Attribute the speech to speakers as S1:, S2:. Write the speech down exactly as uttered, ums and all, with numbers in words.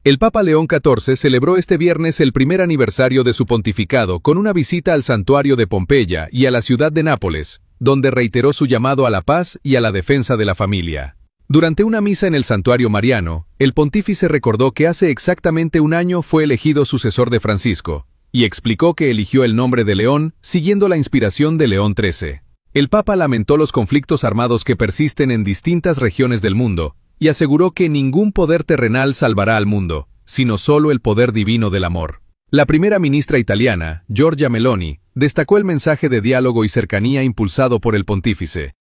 S1: El Papa León catorce celebró este viernes el primer aniversario de su pontificado con una visita al santuario de Pompeya y a la ciudad de Nápoles, donde reiteró su llamado a la paz y a la defensa de la familia. Durante una misa en el santuario mariano, el pontífice recordó que hace exactamente un año fue elegido sucesor de Francisco, y explicó que eligió el nombre de León siguiendo la inspiración de León trece. El Papa lamentó los conflictos armados que persisten en distintas regiones del mundo, y aseguró que ningún poder terrenal salvará al mundo, sino solo el poder divino del amor. La primera ministra italiana, Giorgia Meloni, destacó el mensaje de diálogo y cercanía impulsado por el pontífice,